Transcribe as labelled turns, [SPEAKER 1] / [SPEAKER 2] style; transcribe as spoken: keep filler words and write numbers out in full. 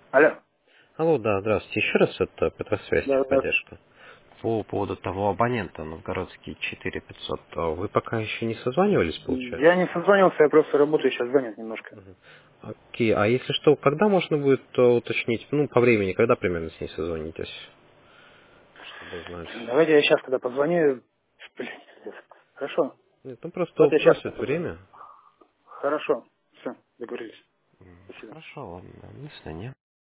[SPEAKER 1] Алло.
[SPEAKER 2] Алло, да, здравствуйте. Еще раз это Петросвязь,
[SPEAKER 1] Да, да.
[SPEAKER 2] техподдержка. По поводу того абонента Новгородский четыре пятьсот. А Вы пока еще не созванивались,
[SPEAKER 1] Я
[SPEAKER 2] получается?
[SPEAKER 1] не созвонился, я просто работаю, сейчас занят немножко.
[SPEAKER 2] Мгм. Окей, а если что, когда можно будет э, уточнить, ну, по времени, когда примерно с ней созвонитесь, чтобы знать?
[SPEAKER 1] Давайте я сейчас, когда позвоню. Блин, пиздец. Хорошо.
[SPEAKER 2] Нет, ну просто
[SPEAKER 1] Вот я сейчас
[SPEAKER 2] просят
[SPEAKER 1] позвоню.
[SPEAKER 2] время.
[SPEAKER 1] Хорошо. Все, договорились. Спасибо.
[SPEAKER 2] Хорошо, ладно, до свидания.